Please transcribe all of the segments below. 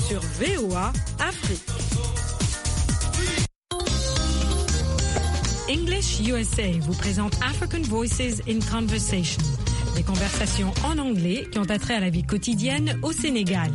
sur VOA Afrique. English USA vous présente African Voices in Conversation, des conversations en anglais qui ont attrait à la vie quotidienne au Sénégal.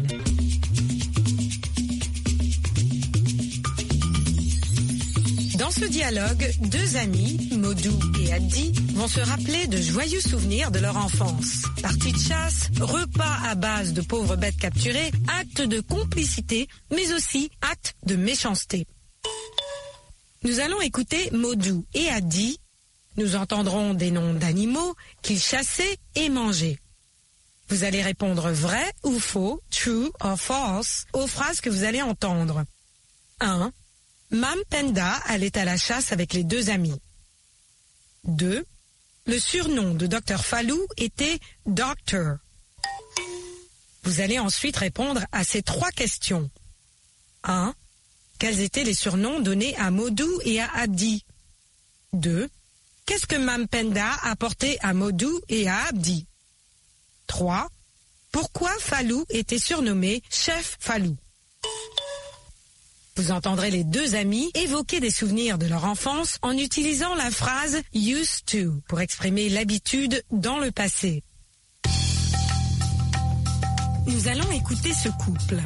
Dans ce dialogue, deux amis, Modou et Addi, vont se rappeler de joyeux souvenirs de leur enfance. Parties de chasse, repas à base de pauvres bêtes capturées, actes de complicité, mais aussi actes de méchanceté. Nous allons écouter Modou et Addi. Nous entendrons des noms d'animaux qu'ils chassaient et mangeaient. Vous allez répondre vrai ou faux, true or false, aux phrases que vous allez entendre. 1. Mam Penda allait à la chasse avec les deux amis. 2. Le surnom de Dr Fallou était Doctor. Vous allez ensuite répondre à ces trois questions. 1. Quels étaient les surnoms donnés à Modou et à Addi? 2. Qu'est-ce que Mam Penda apportait à Modou et à Addi? 3. Pourquoi Fallou était surnommé Chef Fallou? Vous entendrez les deux amis évoquer des souvenirs de leur enfance en utilisant la phrase « used to » pour exprimer l'habitude dans le passé. Nous allons écouter ce couple.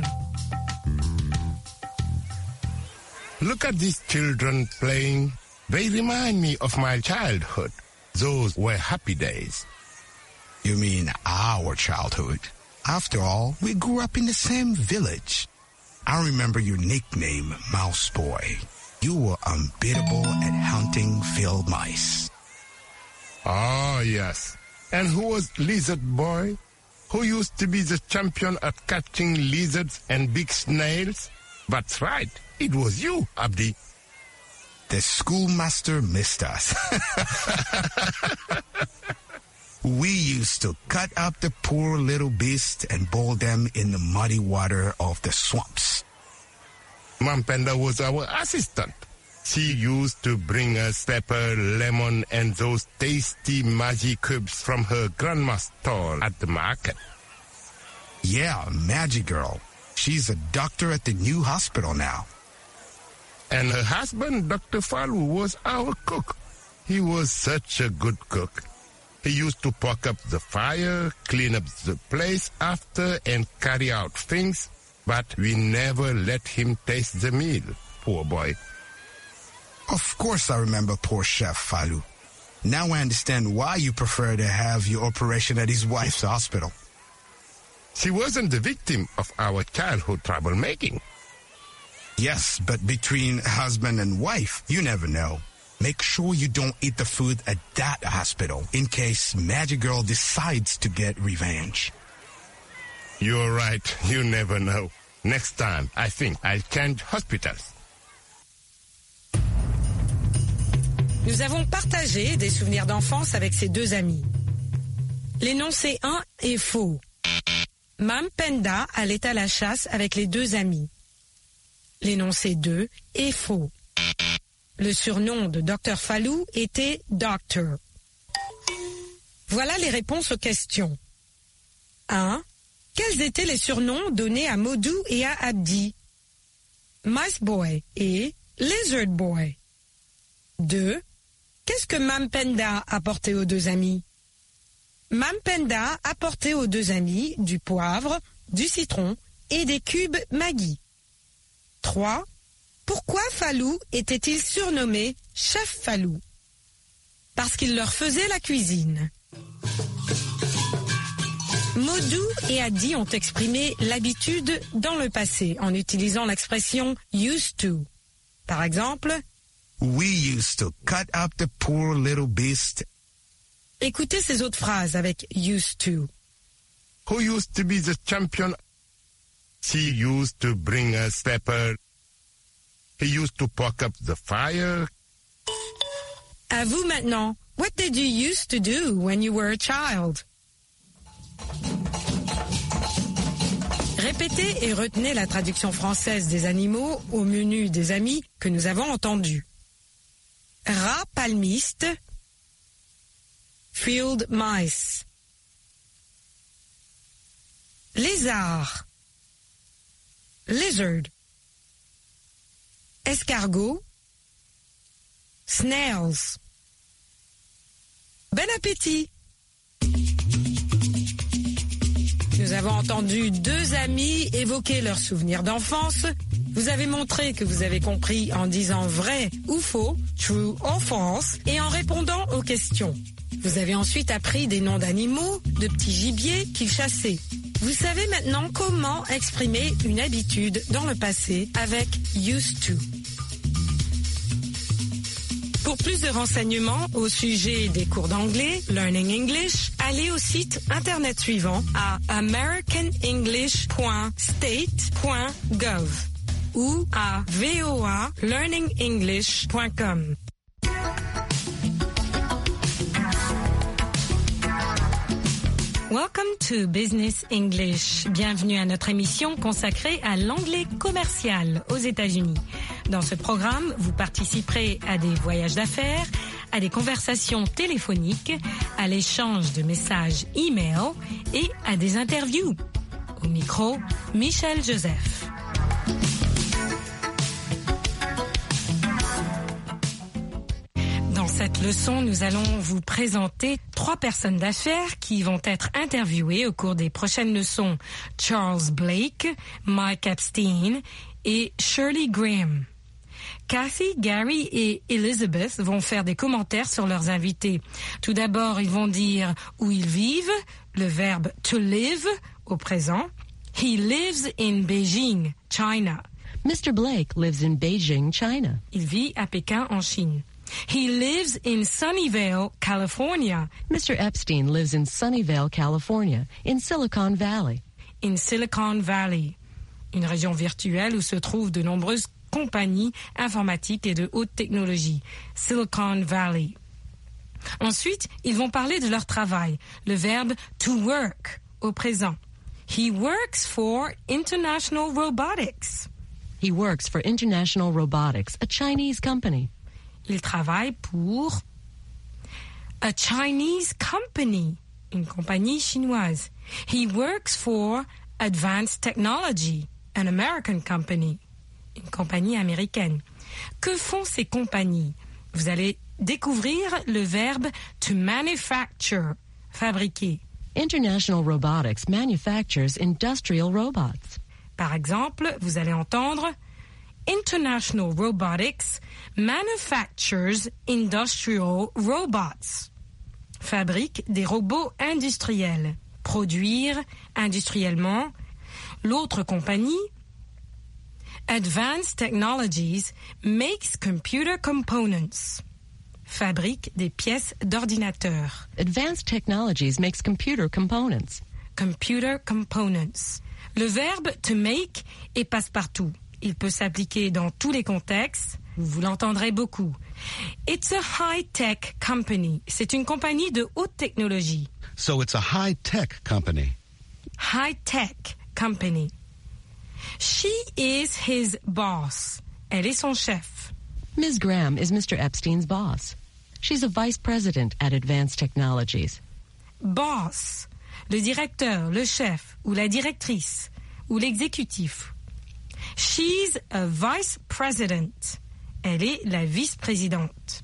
Look at these children playing. They remind me of my childhood. Those were happy days. You mean our childhood? After all, we grew up in the same village. I remember your nickname, Mouse Boy. You were unbeatable at hunting field mice. Oh, yes. And who was Lizard Boy? Who used to be the champion at catching lizards and big snails? That's right. It was you, Abdi. The schoolmaster missed us. We used to cut up the poor little beasts and boil them in the muddy water of the swamps. Mam Penda was our assistant. She used to bring us pepper, lemon, and those tasty magic cubes from her grandma's stall at the market. Yeah, Magic Girl. She's a doctor at the new hospital now. And her husband, Dr. Fallou, was our cook. He was such a good cook. He used to poke up the fire, clean up the place after, and carry out things, but we never let him taste the meal, poor boy. Of course I remember poor Chef Fallou. Now I understand why you prefer to have your operation at his wife's hospital. She wasn't the victim of our childhood troublemaking. Yes, but between husband and wife, you never know. Make sure you don't eat the food at that hospital in case Magic Girl decides to get revenge. You're right. You never know. Next time, I think I'll change hospitals. Nous avons partagé des souvenirs d'enfance avec ces deux amis. L'énoncé 1 est faux. Mam Penda allait à la chasse avec les deux amis. L'énoncé 2 est faux. Le surnom de Dr Fallou était Doctor. Voilà les réponses aux questions. 1. Quels étaient les surnoms donnés à Modou et à Abdi? Mice Boy et Lizard Boy. 2. Qu'est-ce que Mam Penda apportait aux deux amis? Mam Penda apportait aux deux amis du poivre, du citron et des cubes Maggi. 3. Pourquoi Fallou était-il surnommé Chef Fallou? Parce qu'il leur faisait la cuisine. Modou et Addi ont exprimé l'habitude dans le passé en utilisant l'expression « used to ». Par exemple, « We used to cut up the poor little beast ». Écoutez ces autres phrases avec « used to ». Who used to be the champion? She used to bring us pepper. He used to poke up the fire. À vous maintenant. What did you used to do when you were a child? Répétez et retenez la traduction française des animaux au menu des amis que nous avons entendu. Rat palmiste, field mice. Lézard, lizard. Escargot, snails. Bon appétit! Nous avons entendu deux amis évoquer leurs souvenirs d'enfance. Vous avez montré que vous avez compris en disant vrai ou faux, true or false, et en répondant aux questions. Vous avez ensuite appris des noms d'animaux, de petits gibiers qu'ils chassaient. Vous savez maintenant comment exprimer une habitude dans le passé avec used to. Pour plus de renseignements au sujet des cours d'anglais, Learning English, allez au site internet suivant à americanenglish.state.gov ou à voalearningenglish.com. Welcome to Business English. Bienvenue à notre émission consacrée à l'anglais commercial aux États-Unis. Dans ce programme, vous participerez à des voyages d'affaires, à des conversations téléphoniques, à l'échange de messages e-mail et à des interviews. Au micro, Michel Joseph. Dans cette leçon, nous allons vous présenter 3 personnes d'affaires qui vont être interviewées au cours des prochaines leçons. Charles Blake, Mike Epstein et Shirley Graham. Kathy, Gary et Elizabeth vont faire des commentaires sur leurs invités. Tout d'abord, ils vont dire où ils vivent, le verbe to live au présent. He lives in Beijing, China. Mr. Blake lives in Beijing, China. Il vit à Pékin, en Chine. He lives in Sunnyvale, California. Mr. Epstein lives in Sunnyvale, California, in Silicon Valley. In Silicon Valley, une région virtuelle où se trouvent de nombreuses compagnies informatiques et de haute technologie. Silicon Valley. Ensuite, ils vont parler de leur travail, le verbe to work au présent. He works for International Robotics. He works for International Robotics, a Chinese company. Il travaille pour a Chinese company, une compagnie chinoise. He works for Advanced Technology, an American company, une compagnie américaine. Que font ces compagnies? Vous allez découvrir le verbe to manufacture, fabriquer. International Robotics manufactures industrial robots. Par exemple, vous allez entendre International Robotics manufactures industrial robots. Fabrique des robots industriels. Produire industriellement. L'autre compagnie, Advanced Technologies, makes computer components. Fabrique des pièces d'ordinateur. Advanced Technologies makes computer components. Computer components. Le verbe to make est passe-partout. Il peut s'appliquer dans tous les contextes. Vous l'entendrez beaucoup. It's a high-tech company. C'est une compagnie de haute technologie. So it's a high-tech company. High-tech company. She is his boss. Elle est son chef. Ms. Graham is Mr. Epstein's boss. She's a vice president at Advanced Technologies. Boss, le directeur, le chef, ou la directrice, ou l'exécutif. She's a vice president. Elle est la vice-présidente.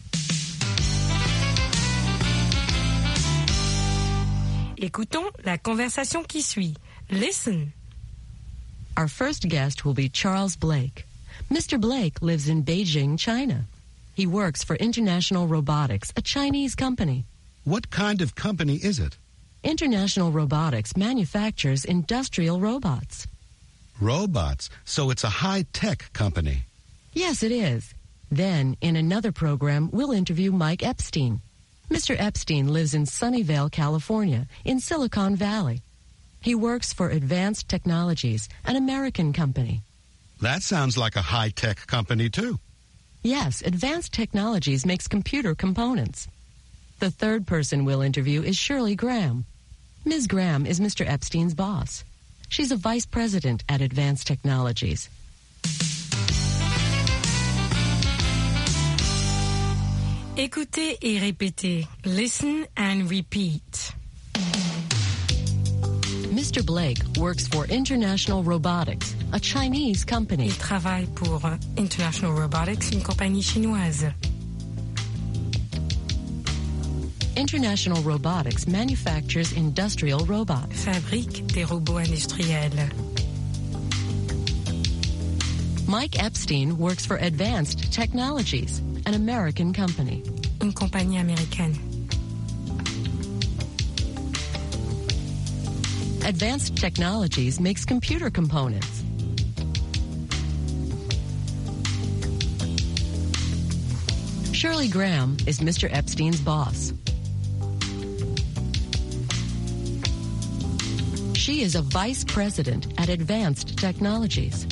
Écoutons la conversation qui suit. Listen. Our first guest will be Charles Blake. Mr. Blake lives in Beijing, China. He works for International Robotics, a Chinese company. What kind of company is it? International Robotics manufactures industrial robots. Robots. So it's a high-tech company. Yes, it is. Then, in another program, we'll interview Mike Epstein. Mr. Epstein lives in Sunnyvale, California, in Silicon Valley. He works for Advanced Technologies, an American company. That sounds like a high-tech company, too. Yes, Advanced Technologies makes computer components. The third person we'll interview is Shirley Graham. Ms. Graham is Mr. Epstein's boss. She's a vice president at Advanced Technologies. Écoutez et répétez. Listen and repeat. Mr. Blake works for International Robotics, a Chinese company. Il travaille pour International Robotics, une compagnie chinoise. International Robotics manufactures industrial robots. Fabrique des robots industriels. Mike Epstein works for Advanced Technologies, an American company. Une compagnie américaine. Advanced Technologies makes computer components. Shirley Graham is Mr. Epstein's boss. She is a vice president at Advanced Technologies.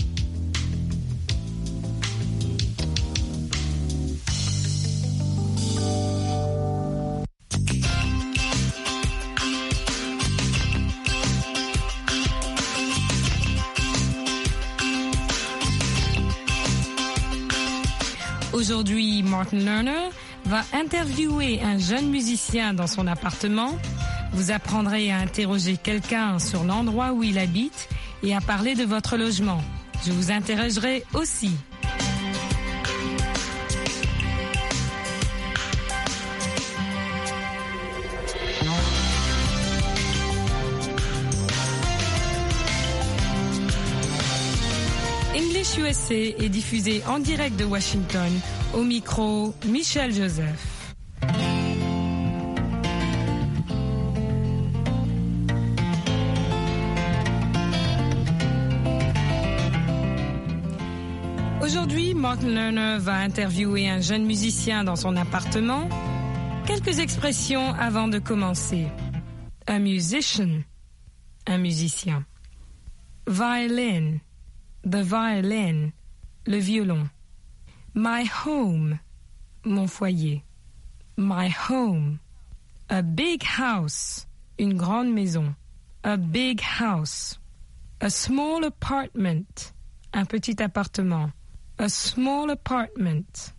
Aujourd'hui, Martin Lerner va interviewer un jeune musicien dans son appartement. Vous apprendrez à interroger quelqu'un sur l'endroit où il habite et à parler de votre logement. Je vous interrogerai aussi. English USA est diffusé en direct de Washington. Au micro, Michel Joseph. Aujourd'hui, Martin Lerner va interviewer un jeune musicien dans son appartement. Quelques expressions avant de commencer. A musician, un musicien. Violin, the violin, le violon. My home, mon foyer. My home. A big house, une grande maison. A big house. A small apartment, un petit appartement. A small apartment.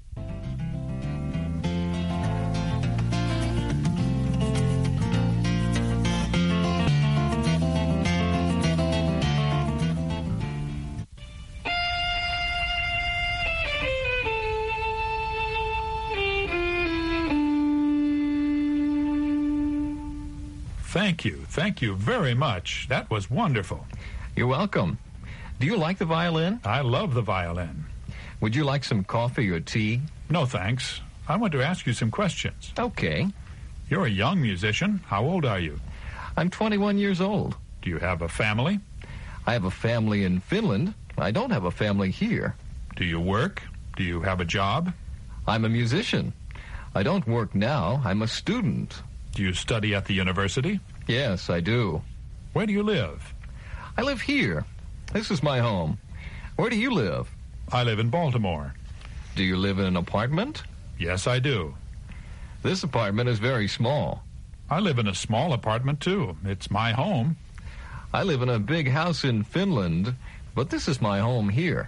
Thank you very much. That was wonderful. You're welcome. Do you like the violin? I love the violin. Would you like some coffee or tea? No, thanks. I want to ask you some questions. Okay. You're a young musician. How old are you? I'm 21 years old. Do you have a family? I have a family in Finland. I don't have a family here. Do you work? Do you have a job? I'm a musician. I don't work now. I'm a student. Do you study at the university? Yes, I do. Where do you live? I live here. This is my home. Where do you live? I live in Baltimore. Do you live in an apartment? Yes, I do. This apartment is very small. I live in a small apartment, too. It's my home. I live in a big house in Finland, but this is my home here.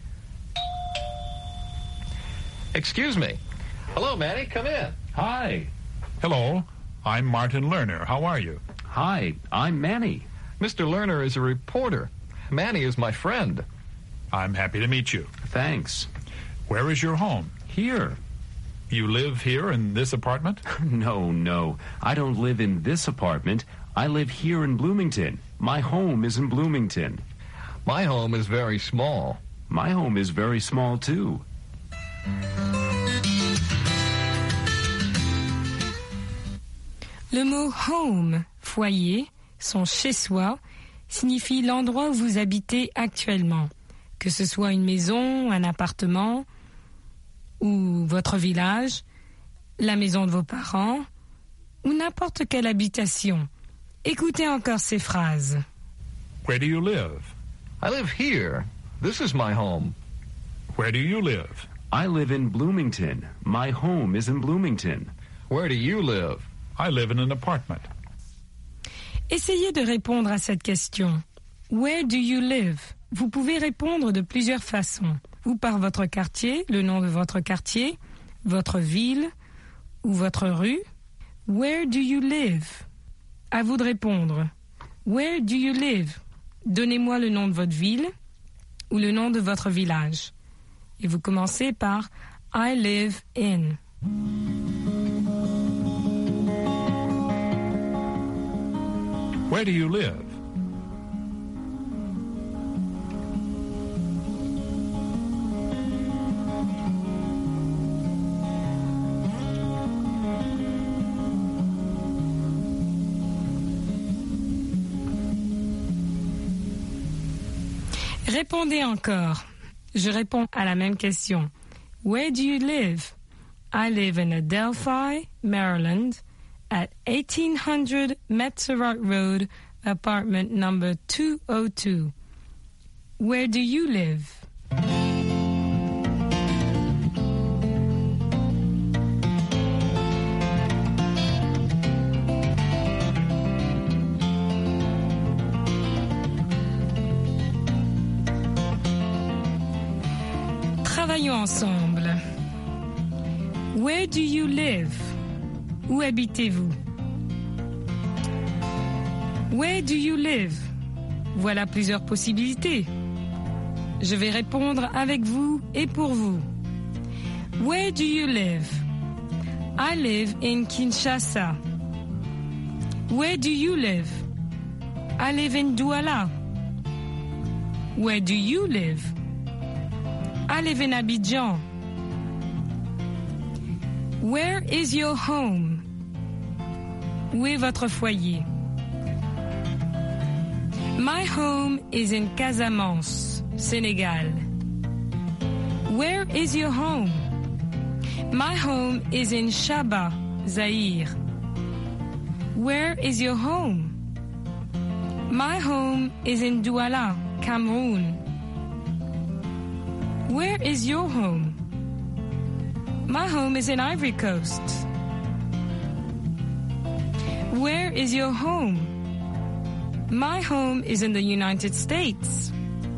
Excuse me. Hello, Manny. Come in. Hi. Hello. I'm Martin Lerner. How are you? Hi, I'm Manny. Mr. Lerner is a reporter. Manny is my friend. I'm happy to meet you. Thanks. Where is your home? Here. You live here in this apartment? No. I don't live in this apartment. I live here in Bloomington. My home is in Bloomington. My home is very small. My home is very small, too. Le mot home, foyer, son chez-soi, signifie l'endroit où vous habitez actuellement, que ce soit une maison, un appartement ou votre village, la maison de vos parents ou n'importe quelle habitation. Écoutez encore ces phrases. Where do you live? I live here. This is my home. Where do you live? I live in Bloomington. My home is in Bloomington. Where do you live? I live in an apartment. Essayez de répondre à cette question. Where do you live? Vous pouvez répondre de plusieurs façons. Ou par votre quartier, le nom de votre quartier, votre ville ou votre rue. Where do you live? À vous de répondre. Where do you live? Donnez-moi le nom de votre ville. ou le nom de votre village. Et vous commencez par I live in. Where do you live? Répondez encore. Je réponds à la même question. Where do you live? I live in Adelphi, Maryland, at 1800 Metzerock Road, apartment number 202. Where do you live? Travaillons ensemble. Where do you live? Où habitez-vous? Where do you live? Voilà plusieurs possibilités. Je vais répondre avec vous et pour vous. Where do you live? I live in Kinshasa. Where do you live? I live in Douala. Where do you live? I live in Abidjan. Where is your home? Où est votre foyer? My home is in Casamance, Senegal. Where is your home? My home is in Shaba, Zaire. Where is your home? My home is in Douala, Cameroon. Where is your home? My home is in Ivory Coast. Where is your home? My home is in the United States.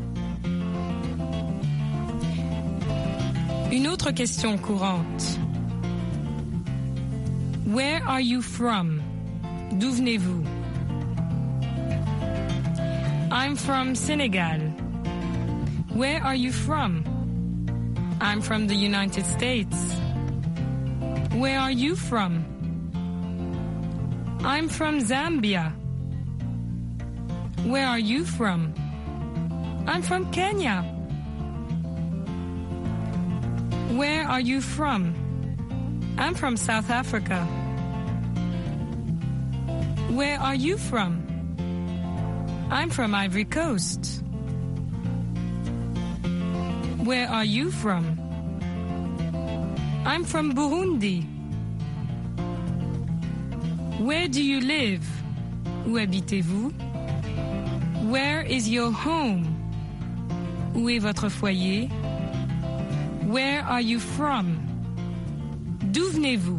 Une autre question courante. Where are you from? D'où venez-vous? I'm from Senegal. Where are you from? I'm from the United States. Where are you from? I'm from Zambia. Where are you from? I'm from Kenya. Where are you from? I'm from South Africa. Where are you from? I'm from Ivory Coast. Where are you from? I'm from Burundi. Where do you live? Où habitez-vous? Where is your home? Où est votre foyer? Where are you from? D'où venez-vous?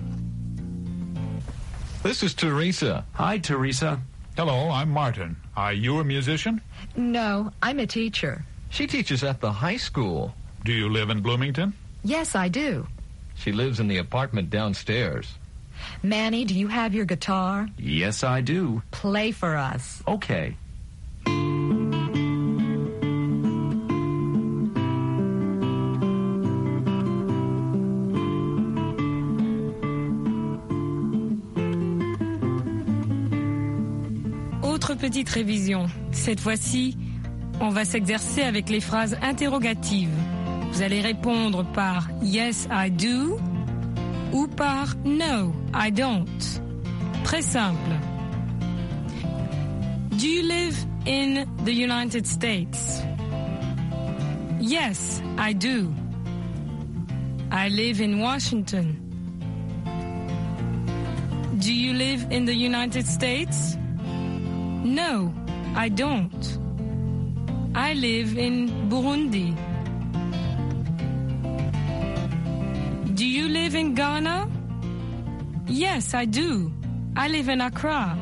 This is Teresa. Hi, Teresa. Hello, I'm Martin. Are you a musician? No, I'm a teacher. She teaches at the high school. Do you live in Bloomington? Yes, I do. She lives in the apartment downstairs. Manny, do you have your guitar? Yes, I do. Play for us. Okay. Autre petite révision. Cette fois-ci, on va s'exercer avec les phrases interrogatives. Vous allez répondre par Yes, I do ou par No, I don't. Très simple. Do you live in the United States? Yes, I do. I live in Washington. Do you live in the United States? No, I don't. I live in Burundi. Do you live in Ghana? Yes, I do. I live in Accra.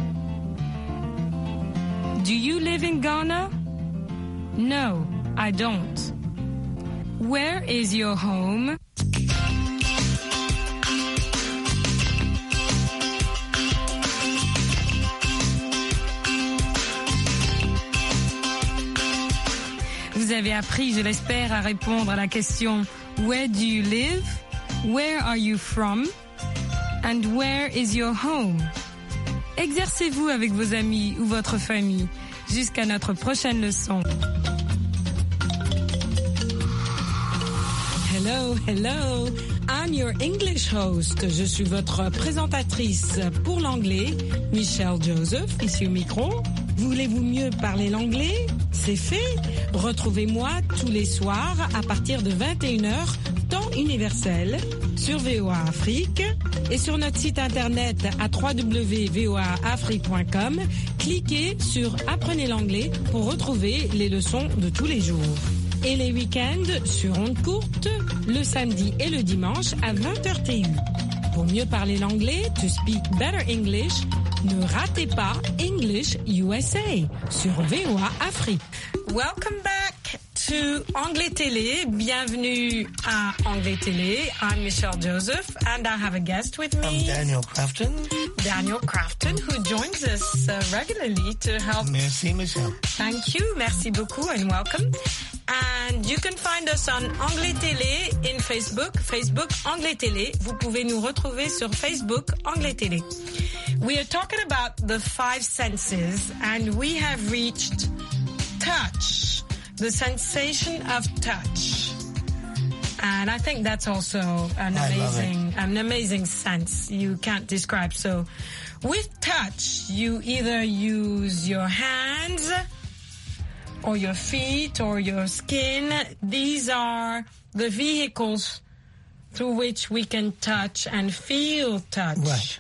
Do you live in Ghana? No, I don't. Where is your home? vous avez appris, je l'espère, à répondre à la question Where do you live? Where are you from? And where is your home? Exercez-vous avec vos amis ou votre famille. Jusqu'à notre prochaine leçon. Hello, hello. I'm your English host. Je suis votre présentatrice pour l'anglais, Michelle Joseph, ici au micro. Voulez-vous mieux parler l'anglais? C'est fait. Retrouvez-moi tous les soirs à partir de 21h, temps universel, sur VOA Afrique et sur notre site internet à www.voaafrique.com. Cliquez sur Apprenez l'anglais pour retrouver les leçons de tous les jours. Et les week-ends sur ondes courtes, le samedi et le dimanche à 20h TU. Pour mieux parler l'anglais, to speak better English, ne ratez pas English USA sur VOA Afrique. Welcome back to Anglais Télé. Bienvenue à Anglais Télé. I'm Michelle Joseph and I have a guest with me. I'm Daniel Crafton. Daniel Crafton, who joins us regularly to help. Merci, Michelle. Thank you. Merci beaucoup and welcome. And you can find us on Anglais Télé in Facebook. Facebook Anglais Télé. Vous pouvez nous retrouver sur Facebook Anglais Télé. We are talking about the 5 senses and we have reached touch, the sensation of touch. And I think that's also an amazing sense you can't describe. So with touch, you either use your hands or your feet or your skin. These are the vehicles through which we can touch and feel touch. Right.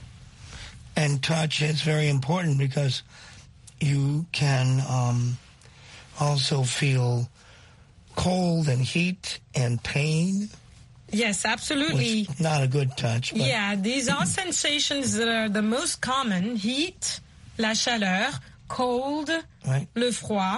And touch is very important because you can also feel cold and heat and pain. Yes, absolutely. Which, not a good touch. But yeah, these are sensations that are the most common. Heat, la chaleur, cold, right. Le froid,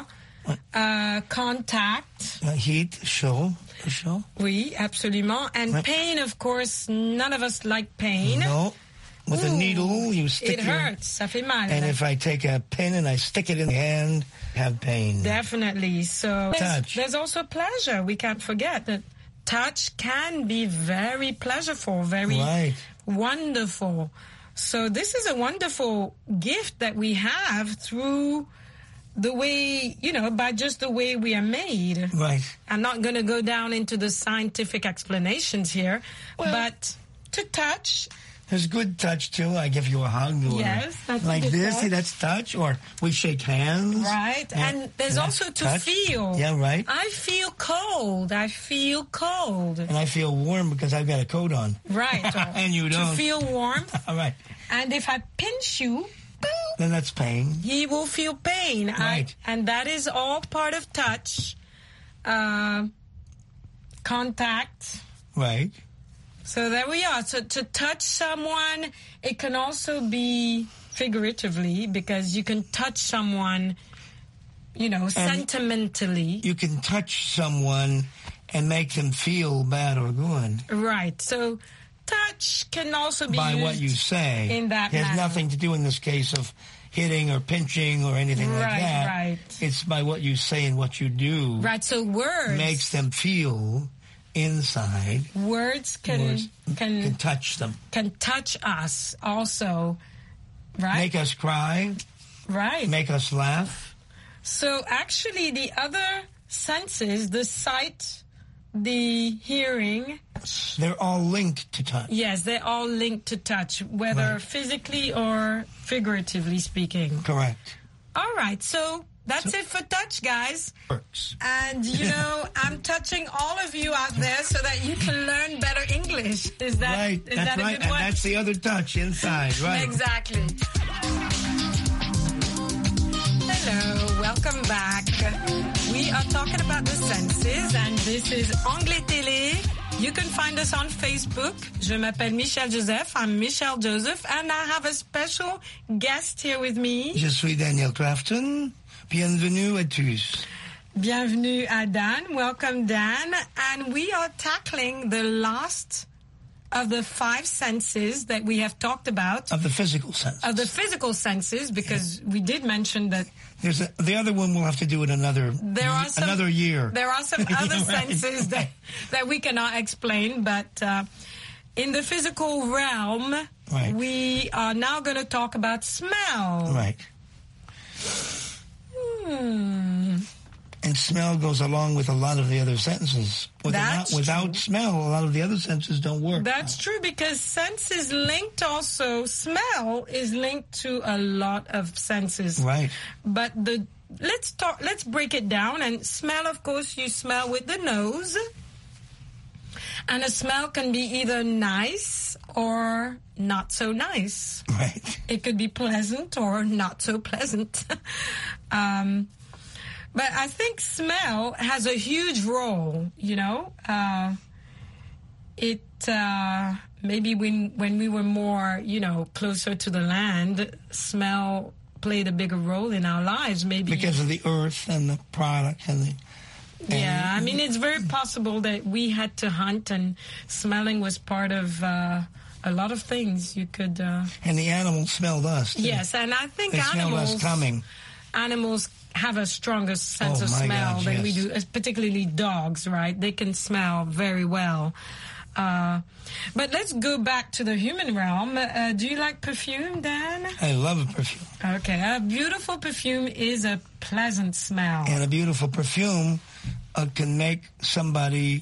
contact. Heat, chaud. Oui, absolument. And right. Pain, of course, none of us like pain. No. With a needle, you stick it hurts. Ça fait mal. And if I take a pin and I stick it in the hand, have pain. Definitely. So touch. There's also pleasure. We can't forget that touch can be very pleasurable, very right. wonderful. So this is a wonderful gift that we have through the way, by just the way we are made. Right. I'm not going to go down into the scientific explanations here, but to touch. There's good touch, too. I give you a hug. Yes, that's like a good this. touch. See, that's touch. Or we shake hands. Right. And there's also to touch. Feel. Yeah, right. I feel cold. And I feel warm because I've got a coat on. Right. And you don't. To feel warmth. All right. And if I pinch you, then that's pain. He will feel pain. Right. And that is all part of touch. Contact. Right. So there we are. So to touch someone, it can also be figuratively because you can touch someone, sentimentally. You can touch someone and make them feel bad or good. Right. So touch can also be by used what you say. In that it has manner. Nothing to do in this case of hitting or pinching or anything like that. Right. It's by what you say and what you do. Right. So words makes them feel inside. Words can touch them. Can touch us also, right? Make us cry. Right. Make us laugh. So actually the other senses, the sight, the hearing, they're all linked to touch. Yes, they're all linked to touch, whether physically or figuratively speaking. Correct. All right. So that's it for touch, guys. Works. And, I'm touching all of you out there so that you can learn better English. Is that right? Is that's that right. a good one? And that's the other touch inside, right? Exactly. Hello, welcome back. We are talking about the senses, and this is Anglais Télé. You can find us on Facebook. Je m'appelle Michelle Joseph. I'm Michelle Joseph, and I have a special guest here with me. Je suis Daniel Crafton. Bienvenue à tous. Bienvenue à Dan. Welcome, Dan. And we are tackling the last of the 5 senses that we have talked about. Of the physical senses. Of the physical senses, because we did mention that the other one we'll have to do it another year. There are some other senses that we cannot explain, but in the physical realm, we are now going to talk about smell. Right. And smell goes along with a lot of the other senses. Without smell, a lot of the other senses don't work. That's true, because sense is linked also. Smell is linked to a lot of senses. Right. But let's break it down. And smell, of course, you smell with the nose. And a smell can be either nice or not so nice. Right. It could be pleasant or not so pleasant. But I think smell has a huge role, you know. Maybe when we were more, you know, closer to the land, smell played a bigger role in our lives, maybe. Because of the earth and the product and the... Yeah, I mean, it's very possible that we had to hunt, and smelling was part of a lot of things you could... And the animals smelled us, too. Yes, and I think they smelled us coming. Animals have a stronger sense of smell than we do, particularly dogs, right? They can smell very well. But let's go back to the human realm. Do you like perfume, Dan? I love perfume. Okay, a beautiful perfume is a pleasant smell. And a beautiful perfume can make somebody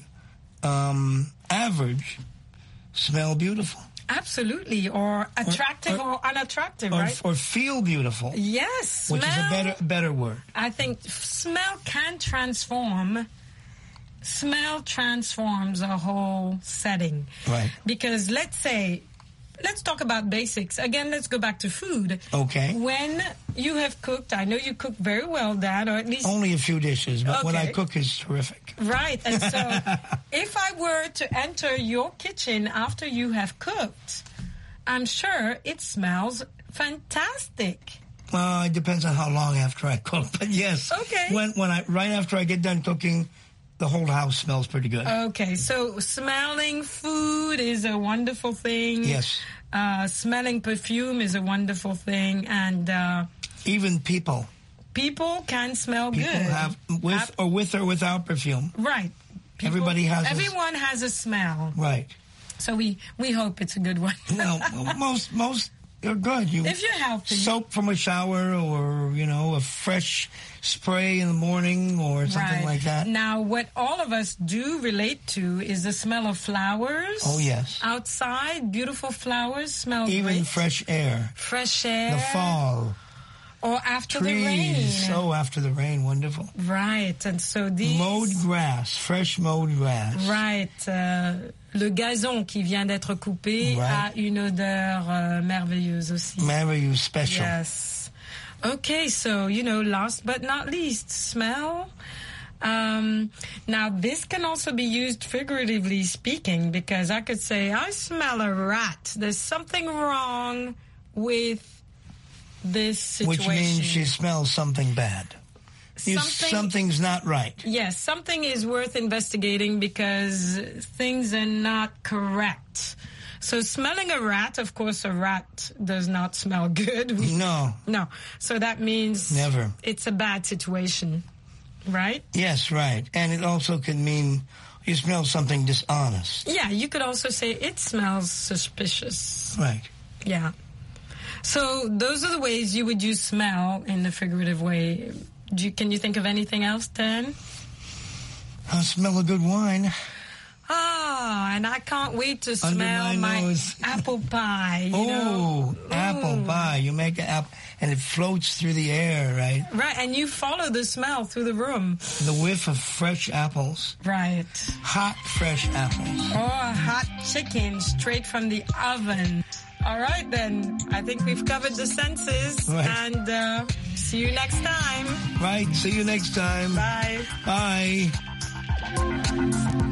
average smell beautiful. Absolutely, or attractive or unattractive, right? Or feel beautiful. Yes, smell, which is a better word. I think smell can transform. Smell transforms a whole setting. Right. Because let's talk about basics. Again, let's go back to food. Okay. When you have cooked, I know you cook very well, Dad, or at least... Only a few dishes, but what I cook is terrific. Right. And so if I were to enter your kitchen after you have cooked, I'm sure it smells fantastic. Well, it depends on how long after I cook, but yes. Okay. Right after I get done cooking, the whole house smells pretty good. Okay, so smelling food is a wonderful thing. Yes. Smelling perfume is a wonderful thing, and even people. People can smell good. People have with or without perfume. Right. Everyone has a smell. Right. So we hope it's a good one. No, most are good. If you're healthy. Soap from a shower, or a fresh spray in the morning, or something like that. Now, what all of us do relate to is the smell of flowers. Oh, yes. Outside, beautiful flowers smell even great. Fresh air. Fresh air. The fall. Or after Trees. the rain. Oh, after the rain, wonderful. Right, and so these... Mowed grass, fresh mowed grass. Right. Le gazon qui vient d'être coupé a une odeur merveilleuse aussi. Merveilleuse, special. Yes. Okay, so, last but not least, smell. Now, this can also be used figuratively speaking, because I could say, I smell a rat. There's something wrong with this situation. Which means she smells something bad. Something's not right. Yes, something is worth investigating because things are not correct. So smelling a rat, of course, a rat does not smell good. No. So that means never. It's a bad situation, right? Yes, right. And it also can mean you smell something dishonest. Yeah, you could also say it smells suspicious. Right. Yeah. So those are the ways you would use smell in the figurative way. Can you think of anything else, Dan? I smell a good wine. And I can't wait to smell my apple pie. Apple pie. You make an apple, and it floats through the air, right? Right, and you follow the smell through the room. The whiff of fresh apples. Right. Hot, fresh apples. Or hot chicken straight from the oven. All right, then. I think we've covered the senses. Right. And see you next time. Right. See you next time. Bye. Bye.